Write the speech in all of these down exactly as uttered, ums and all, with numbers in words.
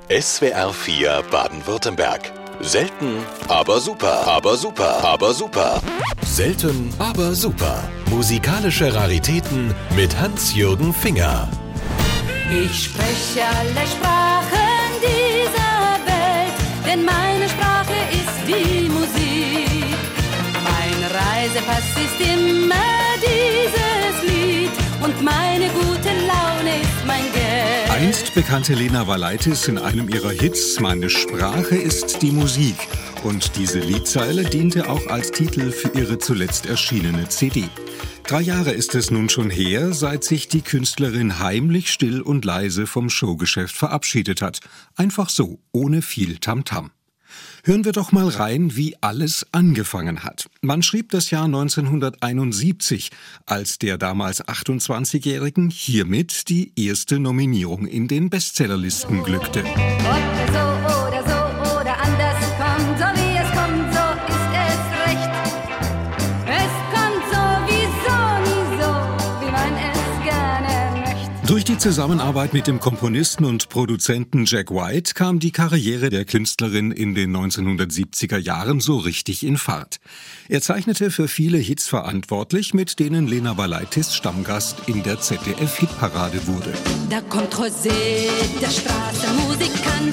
S W R vier Baden-Württemberg. Selten, aber super, aber super, aber super. Selten, aber super. Musikalische Raritäten mit Hans-Jürgen Finger. Ich spreche alle Sprachen dieser Welt, denn meine Sprache ist die Musik. Mein Reisepass ist immer dieses Lied und meine gute Laune ist mein Geld. Einst bekannte Lena Valaitis in einem ihrer Hits "Meine Sprache ist die Musik", und diese Liedzeile diente auch als Titel für ihre zuletzt erschienene C D. Drei Jahre ist es nun schon her, seit sich die Künstlerin heimlich, still und leise vom Showgeschäft verabschiedet hat. Einfach so, ohne viel Tamtam. Hören wir doch mal rein, wie alles angefangen hat. Man schrieb das Jahr neunzehnhunderteinundsiebzig, als der damals achtundzwanzigjährigen hiermit die erste Nominierung in den Bestsellerlisten glückte. Ob es so oder so oder anders kommt, so wie es kommt, so ist es recht. Es kommt sowieso nie so, wie man es gerne möchte. Durch die Zusammenarbeit mit dem Komponisten und Produzenten Jack White kam die Karriere der Künstlerin in den neunzehnhundertsiebziger Jahren so richtig in Fahrt. Er zeichnete für viele Hits verantwortlich, mit denen Lena Valaitis Stammgast in der Z D F-Hitparade wurde. Da kommt José, der Straßenmusikant.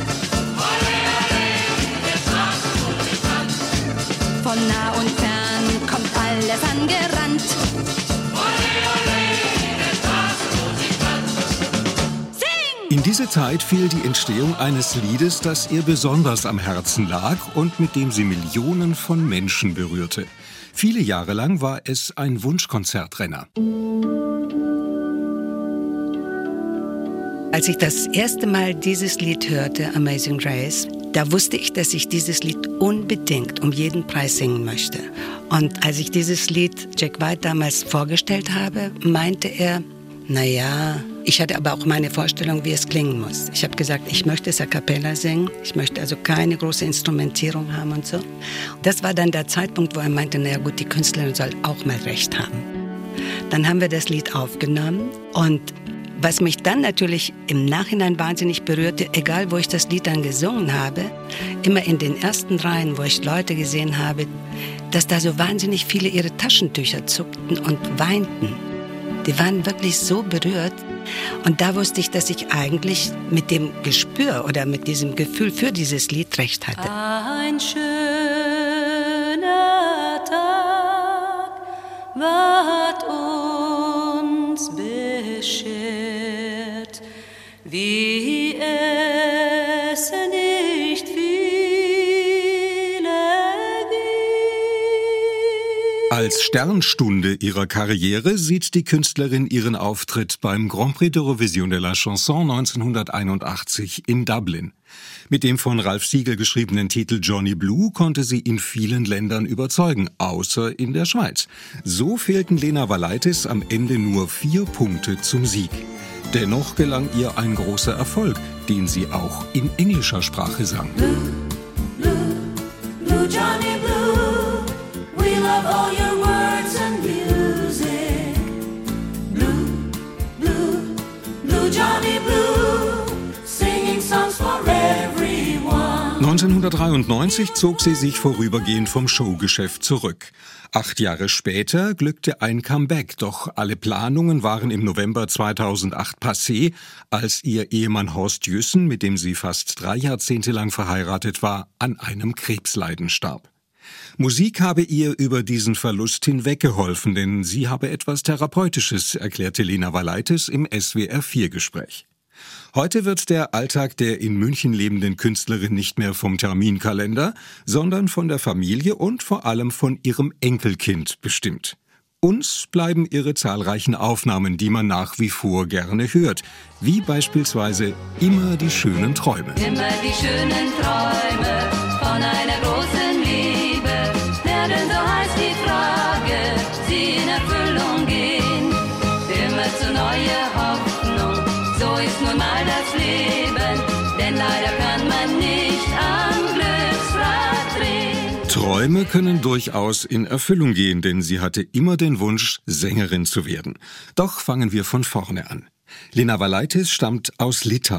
Von nah und fern kommt alles angerannt. In diese Zeit fiel die Entstehung eines Liedes, das ihr besonders am Herzen lag und mit dem sie Millionen von Menschen berührte. Viele Jahre lang war es ein Wunschkonzertrenner. Als ich das erste Mal dieses Lied hörte, Amazing Grace, da wusste ich, dass ich dieses Lied unbedingt um jeden Preis singen möchte. Und als ich dieses Lied Jack White damals vorgestellt habe, meinte er, naja, ich hatte aber auch meine Vorstellung, wie es klingen muss. Ich habe gesagt, ich möchte es a cappella singen, ich möchte also keine große Instrumentierung haben und so. Das war dann der Zeitpunkt, wo er meinte, naja gut, die Künstlerin soll auch mal recht haben. Dann haben wir das Lied aufgenommen und was mich dann natürlich im Nachhinein wahnsinnig berührte, egal wo ich das Lied dann gesungen habe, immer in den ersten Reihen, wo ich Leute gesehen habe, dass da so wahnsinnig viele ihre Taschentücher zuckten und weinten. Die waren wirklich so berührt. Und da wusste ich, dass ich eigentlich mit dem Gespür oder mit diesem Gefühl für dieses Lied recht hatte. Ein schöner Tag ward uns beschert, wie es nicht viele gibt. Als Sternstunde ihrer Karriere sieht die Künstlerin ihren Auftritt beim Grand Prix d'Eurovision de la Chanson neunzehnhunderteinundachtzig in Dublin. Mit dem von Ralph Siegel geschriebenen Titel Johnny Blue konnte sie in vielen Ländern überzeugen, außer in der Schweiz. So fehlten Lena Valaitis am Ende nur vier Punkte zum Sieg. Dennoch gelang ihr ein großer Erfolg, den sie auch in englischer Sprache sang. Blue, blue, blue Johnny Blue, we love all your words and music. Blue, blue, blue Johnny Blue, singing songs for everyone. neunzehnhundertdreiundneunzig zog sie sich vorübergehend vom Showgeschäft zurück. Acht Jahre später glückte ein Comeback, doch alle Planungen waren im November zweitausendacht passé, als ihr Ehemann Horst Jüssen, mit dem sie fast drei Jahrzehnte lang verheiratet war, an einem Krebsleiden starb. Musik habe ihr über diesen Verlust hinweggeholfen, denn sie habe etwas Therapeutisches, erklärte Lena Valaitis im S W R vier Gespräch. Heute wird der Alltag der in München lebenden Künstlerin nicht mehr vom Terminkalender, sondern von der Familie und vor allem von ihrem Enkelkind bestimmt. Uns bleiben ihre zahlreichen Aufnahmen, die man nach wie vor gerne hört, wie beispielsweise Immer die schönen Träume. Immer die schönen Träume von einer großen Liebe werden, so heißt die Frage, sie in Erfüllung gehen. Immer zu neuer Hoffnung, so ist nun mal das Leben, denn leider kann man nicht am Glücksrad drehen. Träume können durchaus in Erfüllung gehen, denn sie hatte immer den Wunsch, Sängerin zu werden. Doch fangen wir von vorne an. Lena Valaitis stammt aus Litauen.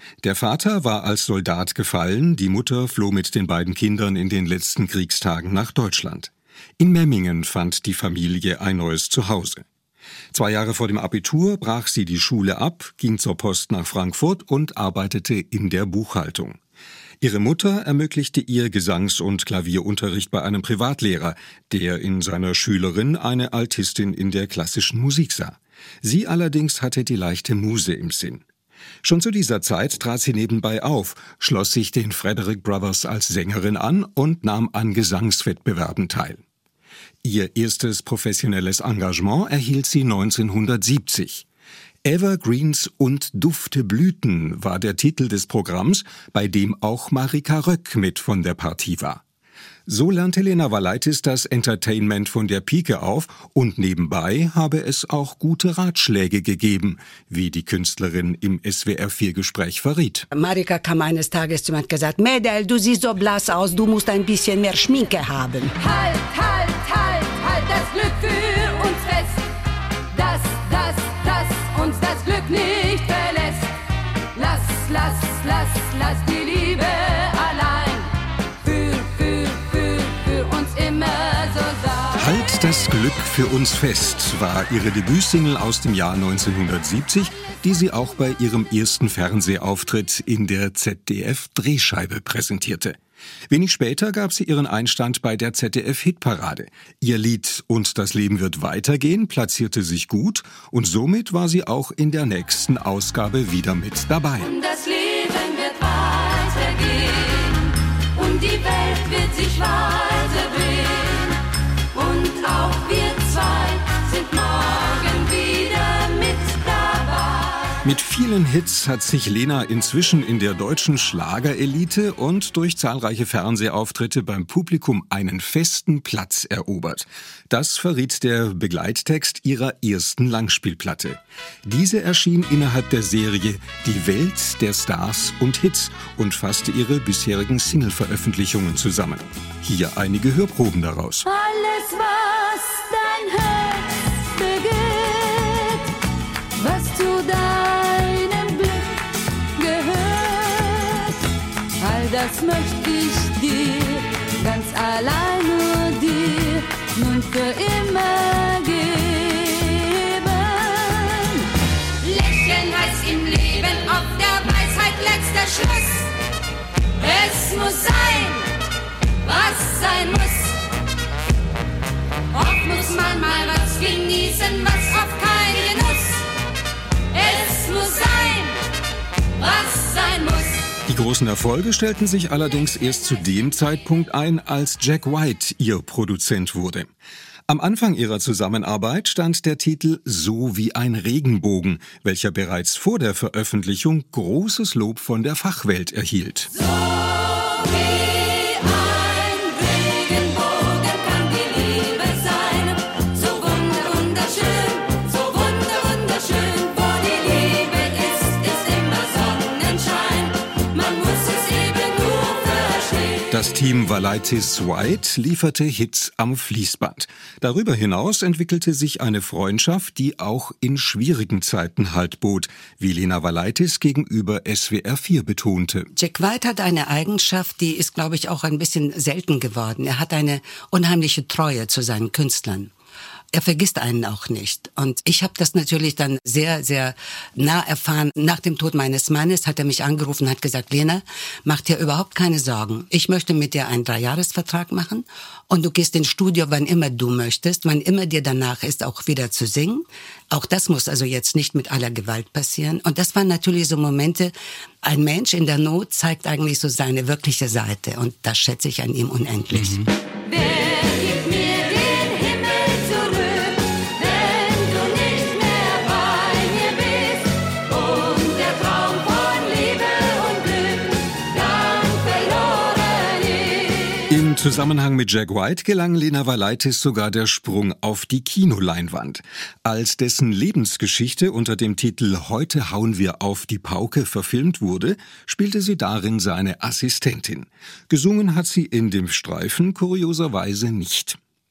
Der Vater war als Soldat gefallen, die Mutter floh mit den beiden Kindern in den letzten Kriegstagen nach Deutschland. In Memmingen fand die Familie ein neues Zuhause. Zwei Jahre vor dem Abitur brach sie die Schule ab, ging zur Post nach Frankfurt und arbeitete in der Buchhaltung. Ihre Mutter ermöglichte ihr Gesangs- und Klavierunterricht bei einem Privatlehrer, der in seiner Schülerin eine Altistin in der klassischen Musik sah. Sie allerdings hatte die leichte Muse im Sinn. Schon zu dieser Zeit trat sie nebenbei auf, schloss sich den Frederick Brothers als Sängerin an und nahm an Gesangswettbewerben teil. Ihr erstes professionelles Engagement erhielt sie neunzehnhundertsiebzig. Evergreens und dufte Blüten war der Titel des Programms, bei dem auch Marika Röck mit von der Partie war. So lernte Lena Valaitis das Entertainment von der Pike auf und nebenbei habe es auch gute Ratschläge gegeben, wie die Künstlerin im S W R vier Gespräch verriet. Marika kam eines Tages zu mir und gesagt, Mädel, du siehst so blass aus, du musst ein bisschen mehr Schminke haben. Halt, halt, halt, halt das Glück für uns fest. Das, das, das uns das Glück nicht verlässt. Lass, lass, lass, lass die Liebe allein. Für, für, für, für uns immer so sein. Halt das Glück für uns fest war ihre Debütsingle aus dem Jahr neunzehnhundertsiebzig, die sie auch bei ihrem ersten Fernsehauftritt in der Z D F-Drehscheibe präsentierte. Wenig später gab sie ihren Einstand bei der Z D F-Hitparade. Ihr Lied »Und das Leben wird weitergehen« platzierte sich gut und somit war sie auch in der nächsten Ausgabe wieder mit dabei. Und das Leben wird weitergehen und die Welt wird sich weiter drehen und auch wir zwei sind morgen wieder mit dabei. Mit vielen Hits hat sich Lena inzwischen in der deutschen Schlagerelite und durch zahlreiche Fernsehauftritte beim Publikum einen festen Platz erobert. Das verriet der Begleittext ihrer ersten Langspielplatte. Diese erschien innerhalb der Serie Die Welt der Stars und Hits und fasste ihre bisherigen Single-Veröffentlichungen zusammen. Hier einige Hörproben daraus. Alles, was dein Herz begehrt, was zu deinem Glück gehört, all das möchte ich dir, ganz allein nur dir, nun für immer geben. Lächeln heißt im Leben auf der Weisheit letzter Schluss. Es muss sein, was sein muss. Oft muss man mal was genießen, was oft kein Genuss. Es muss sein, was sein muss. Die großen Erfolge stellten sich allerdings erst zu dem Zeitpunkt ein, als Jack White ihr Produzent wurde. Am Anfang ihrer Zusammenarbeit stand der Titel »So wie ein Regenbogen«, welcher bereits vor der Veröffentlichung großes Lob von der Fachwelt erhielt. So wie ein Regenbogen kann die Liebe sein, so wunder, wunderschön, so wunder, wunderschön. Wo die Liebe ist, ist immer Sonnenschein, man muss es eben nur verstehen. Das Team Valaitis White lieferte Hits am Fließband. Darüber hinaus entwickelte sich eine Freundschaft, die auch in schwierigen Zeiten Halt bot, wie Lena Valaitis gegenüber S W R vier betonte. Jack White hat eine Eigenschaft, die ist, glaube ich, auch ein bisschen selten geworden. Er hat eine unheimliche Treue zu seinen Künstlern. Er vergisst einen auch nicht. Und ich habe das natürlich dann sehr, sehr nah erfahren. Nach dem Tod meines Mannes hat er mich angerufen und hat gesagt, Lena, mach dir überhaupt keine Sorgen. Ich möchte mit dir einen Dreijahresvertrag machen und du gehst ins Studio, wann immer du möchtest, wann immer dir danach ist, auch wieder zu singen. Auch das muss also jetzt nicht mit aller Gewalt passieren. Und das waren natürlich so Momente, ein Mensch in der Not zeigt eigentlich so seine wirkliche Seite. Und das schätze ich an ihm unendlich. Mhm. Wer gibt mir den Himmel zurück, wenn du nicht mehr bei mir bist? Und der Traum von Liebe und Glück dann verloren ist. Im Zusammenhang mit Jack White gelang Lena Valaitis sogar der Sprung auf die Kinoleinwand. Als dessen Lebensgeschichte unter dem Titel »Heute hauen wir auf die Pauke« verfilmt wurde, spielte sie darin seine Assistentin. Gesungen hat sie in dem Streifen kurioserweise nicht.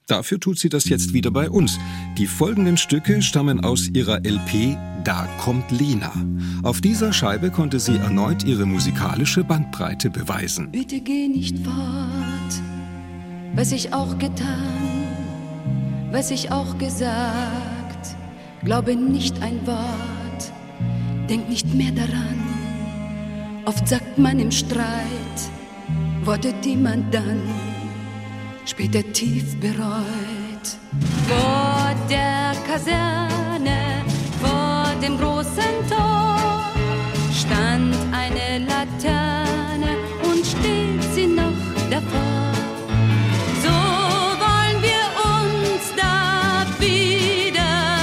Dafür tut sie das jetzt wieder bei uns. Die folgenden Stücke stammen aus ihrer L P Da kommt Lena. Auf dieser Scheibe konnte sie erneut ihre musikalische Bandbreite beweisen. Bitte geh nicht fort, was ich auch getan, was ich auch gesagt. Glaube nicht ein Wort, denk nicht mehr daran. Oft sagt man im Streit Worte, die man dann später tief bereut. Vor der Kaserne, vor dem großen Tor, stand eine Laterne und steht sie noch davor. So wollen wir uns da wiedersehen,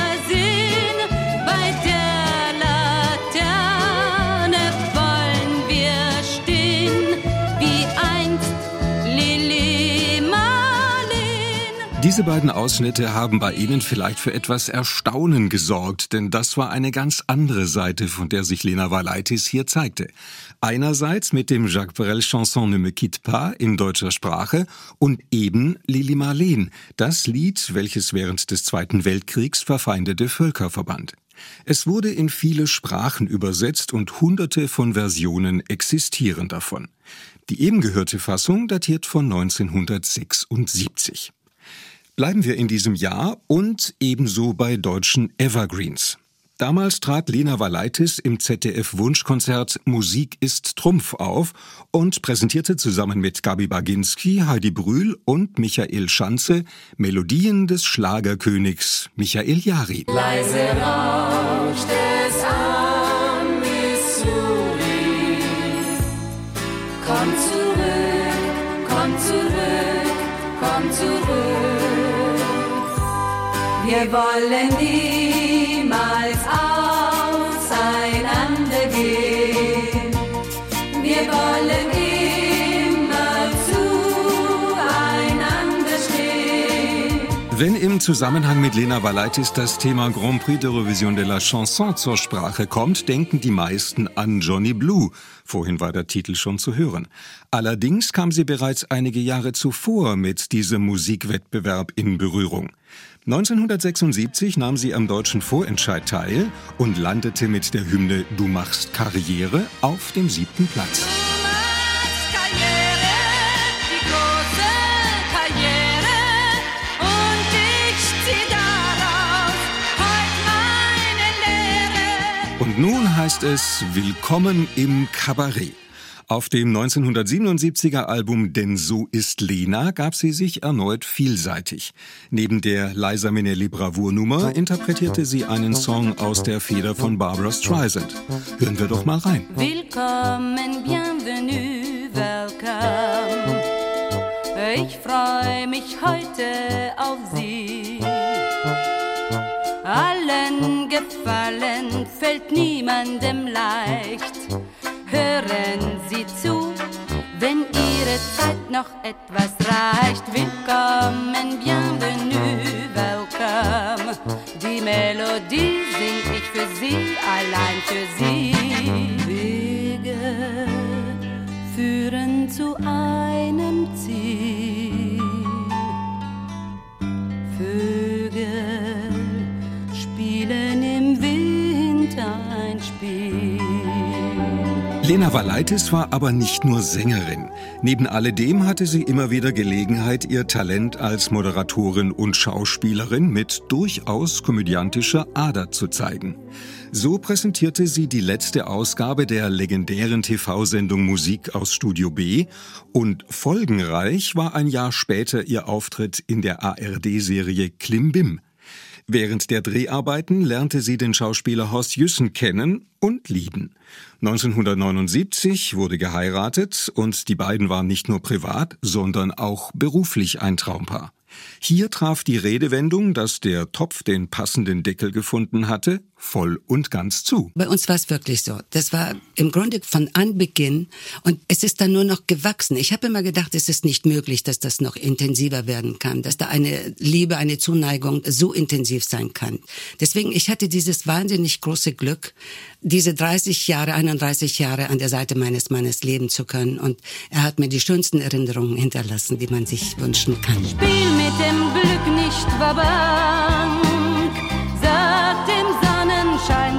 bei der Laterne wollen wir stehen, wie einst Lili Marleen. Diese beiden Ausschnitte haben bei Ihnen vielleicht für etwas Erstaunen gesorgt, denn das war eine ganz andere Seite, von der sich Lena Valaitis hier zeigte. Einerseits mit dem Jacques Brel Chanson Ne me quitte pas in deutscher Sprache und eben Lili Marleen, das Lied, welches während des Zweiten Weltkriegs verfeindete Völker verband. Es wurde in viele Sprachen übersetzt und hunderte von Versionen existieren davon. Die eben gehörte Fassung datiert von neunzehnhundertsechsundsiebzig. Bleiben wir in diesem Jahr und ebenso bei deutschen Evergreens. Damals trat Lena Valaitis im Z D F-Wunschkonzert Musik ist Trumpf auf und präsentierte zusammen mit Gabi Baginski, Heidi Brühl und Michael Schanze Melodien des Schlagerkönigs Michael Jarin. Leise rauscht es am Missouri. Komm zurück, komm zurück, komm zurück. Wir wollen niemals auseinandergehen. Wir wollen immer zueinander stehen. Wenn im Zusammenhang mit Lena Valaitis das Thema Grand Prix d'Eurovision de la Chanson zur Sprache kommt, denken die meisten an Johnny Blue. Vorhin war der Titel schon zu hören. Allerdings kam sie bereits einige Jahre zuvor mit diesem Musikwettbewerb in Berührung. neunzehnhundertsechsundsiebzig nahm sie am deutschen Vorentscheid teil und landete mit der Hymne Du machst Karriere auf dem siebten Platz. Und nun heißt es Willkommen im Kabarett. Auf dem neunzehnhundertsiebenundsiebziger Album Denn so ist Lena gab sie sich erneut vielseitig. Neben der Liza Minnelli Bravournummer interpretierte sie einen Song aus der Feder von Barbra Streisand. Hören wir doch mal rein. Willkommen, bienvenue, welcome. Ich freue mich heute auf Sie. Allen gefallen fällt niemandem leicht. Hören Sie zu, wenn Ihre Zeit noch etwas reicht. Willkommen, bienvenue, welcome. Die Melodie sing ich für Sie, allein für Sie. Wege führen zu einem Ziel. Vögel spielen im Winter ein Spiel. Lena Valaitis war aber nicht nur Sängerin. Neben alledem hatte sie immer wieder Gelegenheit, ihr Talent als Moderatorin und Schauspielerin mit durchaus komödiantischer Ader zu zeigen. So präsentierte sie die letzte Ausgabe der legendären T V-Sendung Musik aus Studio B und folgenreich war ein Jahr später ihr Auftritt in der A R D-Serie Klimbim. Während der Dreharbeiten lernte sie den Schauspieler Horst Jüssen kennen und lieben. neunzehnhundertneunundsiebzig wurde geheiratet und die beiden waren nicht nur privat, sondern auch beruflich ein Traumpaar. Hier traf die Redewendung, dass der Topf den passenden Deckel gefunden hatte, voll und ganz zu. Bei uns war es wirklich so. Das war im Grunde von Anbeginn und es ist dann nur noch gewachsen. Ich habe immer gedacht, es ist nicht möglich, dass das noch intensiver werden kann, dass da eine Liebe, eine Zuneigung so intensiv sein kann. Deswegen, ich hatte dieses wahnsinnig große Glück, diese dreißig Jahre, einunddreißig Jahre an der Seite meines Mannes leben zu können und er hat mir die schönsten Erinnerungen hinterlassen, die man sich wünschen kann. Spiel mit mit dem Glück nicht war bang, sagt dem Sonnenschein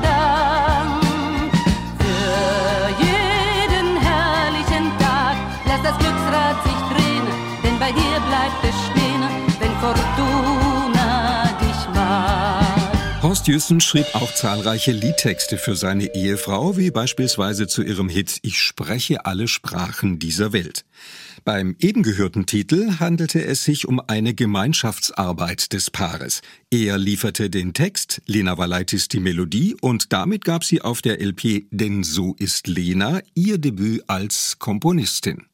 Dank. Für jeden herrlichen Tag, lass das Glücksrad sich drehen, denn bei dir bleibt es stehen, wenn Fortuna dich mag. Horst Jüssen schrieb auch zahlreiche Liedtexte für seine Ehefrau, wie beispielsweise zu ihrem Hit »Ich spreche alle Sprachen dieser Welt«. Beim eben gehörten Titel handelte es sich um eine Gemeinschaftsarbeit des Paares. Er lieferte den Text, Lena Valaitis die Melodie und damit gab sie auf der L P »Denn so ist Lena« ihr Debüt als Komponistin.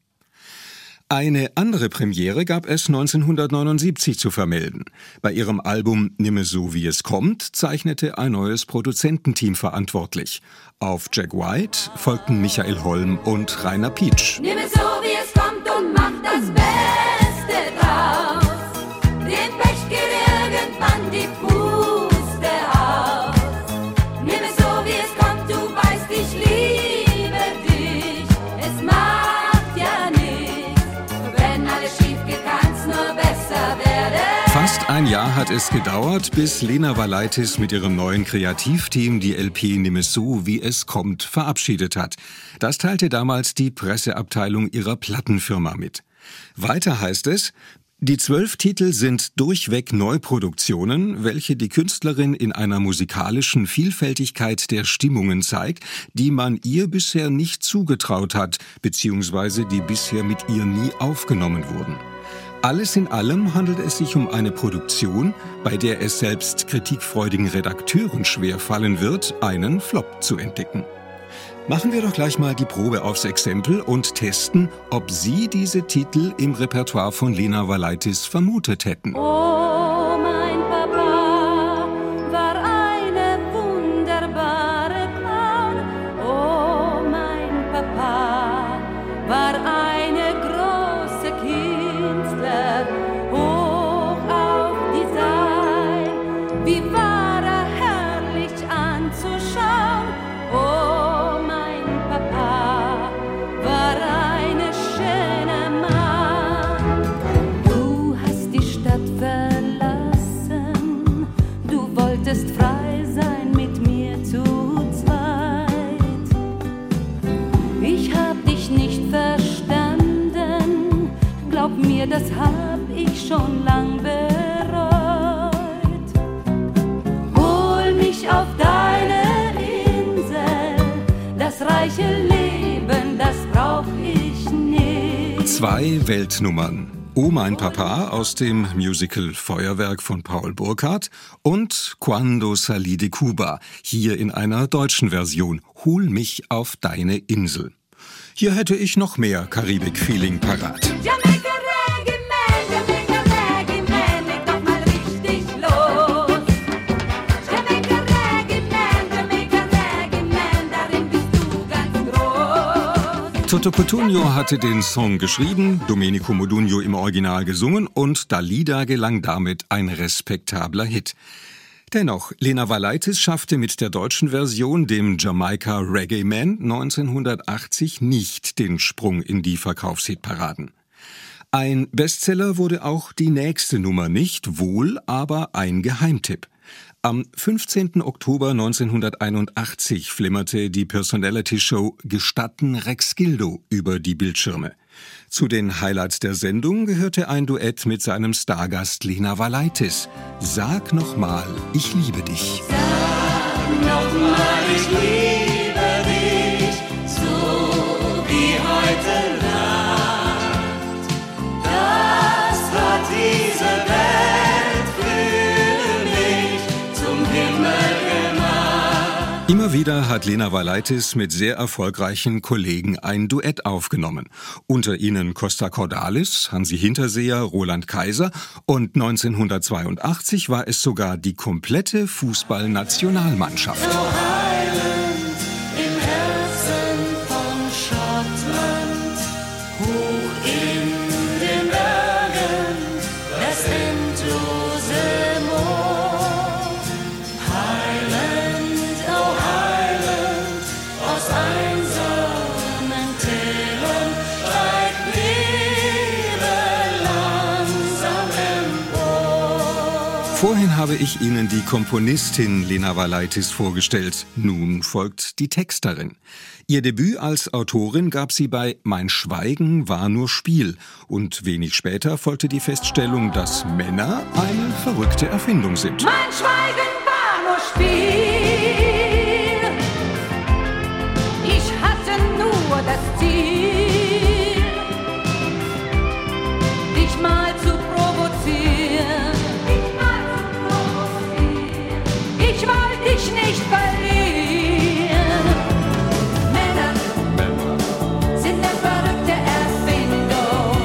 Eine andere Premiere gab es neunzehnhundertneunundsiebzig zu vermelden. Bei ihrem Album »Nimm es so wie es kommt« zeichnete ein neues Produzententeam verantwortlich. Auf Jack White folgten Michael Holm und Rainer Pietsch. Nimm es so wie es kommt und mach das Beste draus. Dem Pech geht irgendwann die Puste aus. Nimm es so wie es kommt, du weißt, ich liebe dich. Es macht ja nichts, wenn alles schief geht, kann's nur besser werden. Fast ein Jahr hat es gedauert, bis Lena Valaitis mit ihrem neuen Kreativteam die L P »Nimm es so wie es kommt« verabschiedet hat. Das teilte damals die Presseabteilung ihrer Plattenfirma mit. Weiter heißt es: Die zwölf Titel sind durchweg Neuproduktionen, welche die Künstlerin in einer musikalischen Vielfältigkeit der Stimmungen zeigt, die man ihr bisher nicht zugetraut hat, beziehungsweise die bisher mit ihr nie aufgenommen wurden. Alles in allem handelt es sich um eine Produktion, bei der es selbst kritikfreudigen Redakteuren schwer fallen wird, einen Flop zu entdecken. Machen wir doch gleich mal die Probe aufs Exempel und testen, ob Sie diese Titel im Repertoire von Lena Valaitis vermutet hätten. Oh, mein Papa war eine wunderbare Clown. Oh, mein Papa war eine große Künstler, hoch auf Design. Wie war er herrlich anzuschauen. Oh, mein Papa war eine schöne Mann. Du hast die Stadt verlassen, du wolltest frei sein mit mir zu zweit. Ich hab dich nicht verstanden, glaub mir, das hab ich schon lang bereut. Hol mich auf deine Insel, das reiche Leben, das brauch ich nicht. Zwei Weltnummern. Oh mein Papa aus dem Musical Feuerwerk von Paul Burkhardt und Cuando salí de Cuba, hier in einer deutschen Version, Hol mich auf deine Insel. Hier hätte ich noch mehr Karibik-Feeling parat. Jamaica Reggae Man, Jamaica Reggae Man, leg doch mal richtig los. Jamaica Reggae Man, Jamaica Reggae Man, darin bist du ganz groß. Toto Cutugno hatte den Song geschrieben, Domenico Modugno im Original gesungen und Dalida gelang damit ein respektabler Hit. Dennoch, Lena Valaitis schaffte mit der deutschen Version, dem Jamaica Reggae Man, neunzehnhundertachtzig nicht den Sprung in die Verkaufshitparaden. Ein Bestseller wurde auch die nächste Nummer nicht, wohl aber ein Geheimtipp. Am fünfzehnten Oktober neunzehnhunderteinundachtzig flimmerte die Personality-Show »Gestatten Rexgildo« über die Bildschirme. Zu den Highlights der Sendung gehörte ein Duett mit seinem Stargast Lena Valaitis. »Sag noch mal, ich liebe dich«. Sag noch mal, ich liebe dich, so wie heute Nacht. Das hat diese Welt für mich zum Himmel gemacht. Immer wieder hat Lena Valaitis mit sehr erfolgreichen Kollegen ein Duett aufgenommen. Unter ihnen Costa Cordalis, Hansi Hinterseher, Roland Kaiser und neunzehnhundertzweiundachtzig war es sogar die komplette Fußballnationalmannschaft. So heilend im Herzen von Schottland, hoch in den Bergen, das endlose Moor. Heilend, oh heilend, aus einsamen Tälern steigt Liebe langsam empor. Vorhin habe ich Ihnen die Komponistin Lena Valaitis vorgestellt. Nun folgt die Texterin. Ihr Debüt als Autorin gab sie bei Mein Schweigen war nur Spiel. Und wenig später folgte die Feststellung, dass Männer eine verrückte Erfindung sind. Mein Schweigen war nur Spiel. Ich hatte nur das Ziel, dich mal zu provozieren. Ich wollte dich nicht verlieren. Männer, Männer sind eine verrückte Erfindung.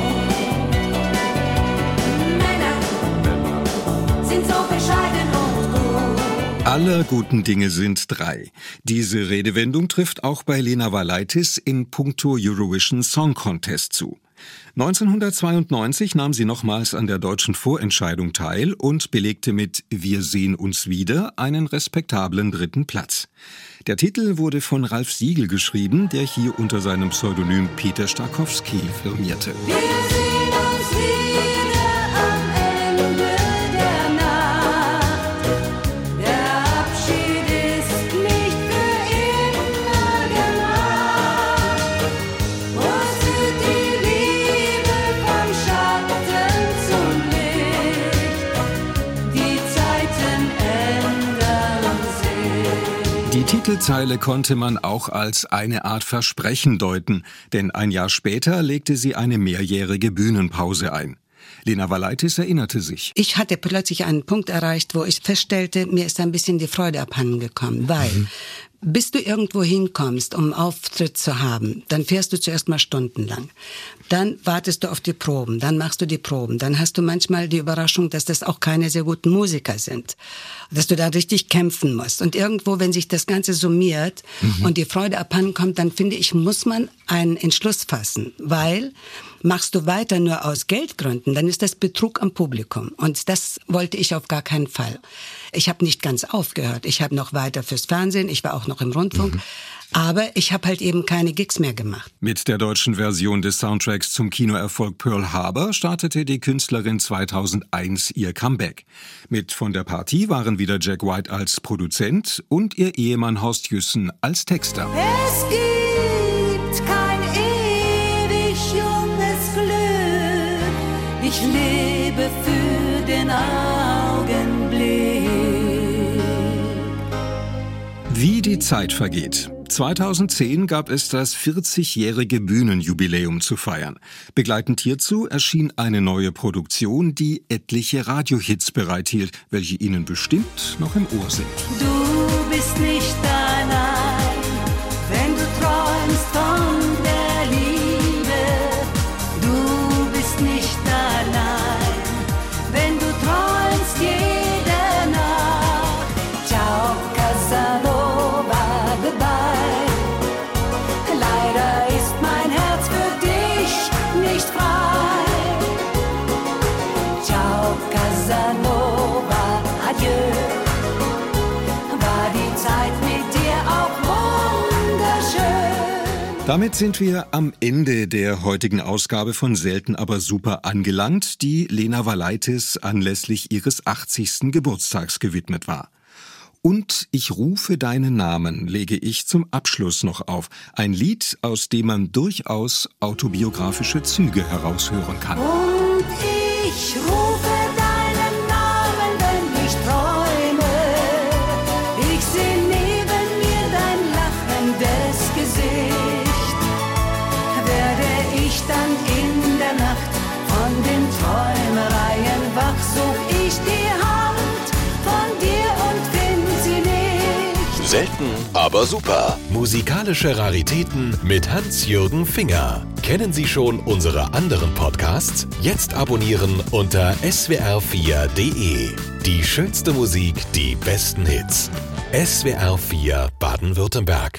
Männer, Männer sind so bescheiden und gut. Aller guten Dinge sind drei. Diese Redewendung trifft auch bei Lena Valaitis im Punkto Eurovision Song Contest zu. neunzehnhundertzweiundneunzig nahm sie nochmals an der deutschen Vorentscheidung teil und belegte mit Wir sehen uns wieder einen respektablen dritten Platz. Der Titel wurde von Ralf Siegel geschrieben, der hier unter seinem Pseudonym Peter Starkowski firmierte. Wir sehen uns wieder am Ende der Nacht. Der Abschied ist nicht für immer gemacht. Uns führt die Liebe vom Schatten zum Licht. Die Zeiten ändern sich. Die Titelzeile konnte man auch als eine Art Versprechen deuten, denn ein Jahr später legte sie eine mehrjährige Bühnenpause ein. Lena Valaitis erinnerte sich. Ich hatte plötzlich einen Punkt erreicht, wo ich feststellte, mir ist ein bisschen die Freude abhanden gekommen, weil mhm. bis du irgendwo hinkommst, um einen Auftritt zu haben, dann fährst du zuerst mal stundenlang. Dann wartest du auf die Proben, dann machst du die Proben. Dann hast du manchmal die Überraschung, dass das auch keine sehr guten Musiker sind. Dass du da richtig kämpfen musst. Und irgendwo, wenn sich das Ganze summiert mhm. und die Freude abhanden kommt, dann finde ich, muss man einen Entschluss fassen. Weil machst du weiter nur aus Geldgründen, dann ist das Betrug am Publikum. Und das wollte ich auf gar keinen Fall. Ich habe nicht ganz aufgehört. Ich habe noch weiter fürs Fernsehen, ich war auch noch im Rundfunk. Mhm. Aber ich habe halt eben keine Gigs mehr gemacht. Mit der deutschen Version des Soundtracks zum Kinoerfolg Pearl Harbor startete die Künstlerin zweitausendeins ihr Comeback. Mit von der Partie waren wieder Jack White als Produzent und ihr Ehemann Horst Jüssen als Texter. Es gibt kein ewig junges Glück. Ich lebe für den Augenblick. Wie die Zeit vergeht. zweitausendzehn gab es das vierzigjährige Bühnenjubiläum zu feiern. Begleitend hierzu erschien eine neue Produktion, die etliche Radiohits bereithielt, welche Ihnen bestimmt noch im Ohr sind. Du bist nicht allein, wenn du träumst von der Liebe. Du bist nicht allein, wenn du träumst jede Nacht. Ciao, Casanova, goodbye. Leider ist mein Herz für dich nicht frei. Ciao, Casanova, adieu. War die Zeit mit dir auch wunderschön. Damit sind wir am Ende der heutigen Ausgabe von Selten aber super angelangt, die Lena Valaitis anlässlich ihres achtzigsten Geburtstags gewidmet war. Und ich rufe deinen Namen lege ich zum Abschluss noch auf. Ein Lied, aus dem man durchaus autobiografische Züge heraushören kann. Und ich rufe deinen Namen, wenn ich träume. Ich seh neben mir dein lachendes Gesicht. Werde ich dann in der Nacht von den Träumereien wach, such ich die Hand von dir und find sie nicht. Selten, aber super. Musikalische Raritäten mit Hans-Jürgen Finger. Kennen Sie schon unsere anderen Podcasts? Jetzt abonnieren unter s w r vier punkt d e. Die schönste Musik, die besten Hits. S W R vier Baden-Württemberg.